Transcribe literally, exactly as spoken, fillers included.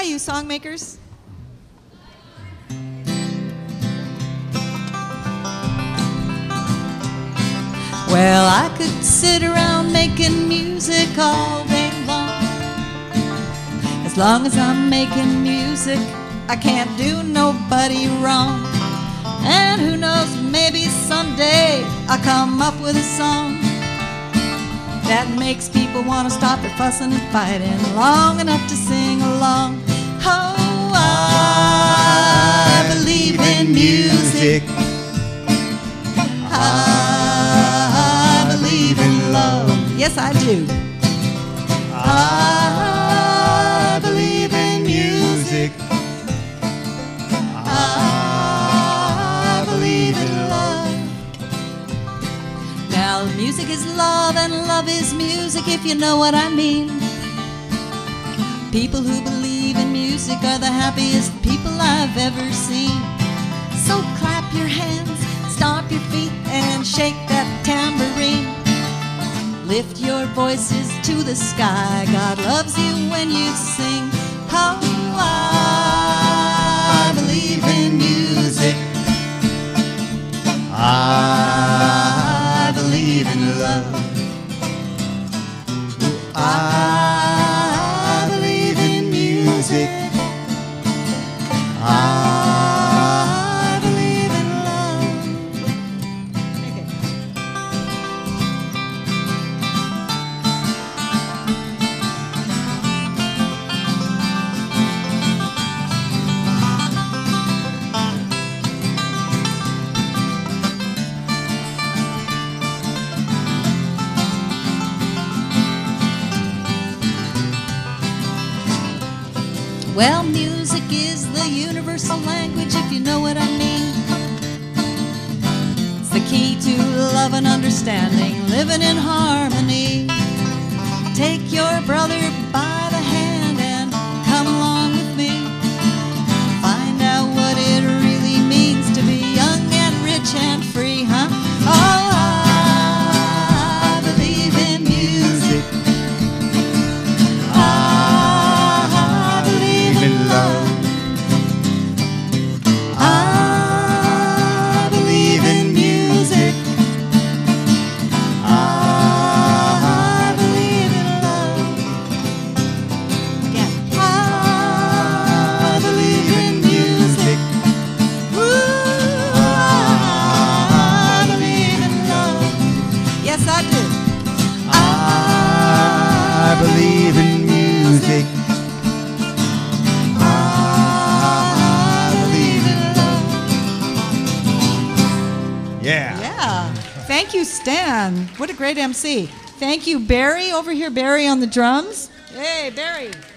you songmakers. Well, I could sit around making music all day long. As long as I'm making music, I can't do nobody wrong. And who knows, maybe someday I'll come up with a song that makes people want to stop their fussing and fighting long enough to sing along. Oh, I believe in music. I believe in love. Yes, I do. I believe in music. I believe in love. Now, music is love and love is music, if you know what I mean. People who believe in music are the happiest people I've ever seen. So clap your hands, stomp your feet, and shake that tambourine. Lift your voices to the sky. God loves you when you sing. Oh, I believe in music. I believe in love. I believe in music. I believe in love. Okay. Well, music is the universal language, if you know what I mean. It's the key to love and understanding, living in harmony. Take your brother by the hand and come along with me. Find out what it really means to be young and rich and free, huh? Oh, I believe in music. I believe in love. I believe in music. I believe in love. Again. I believe in music. Ooh, I believe in love. Yes, I do. I believe in music. I believe in love. Yeah. Yeah. Thank you, Stan. What a great M C. Thank you, Barry. Over here, Barry on the drums. Hey, Barry.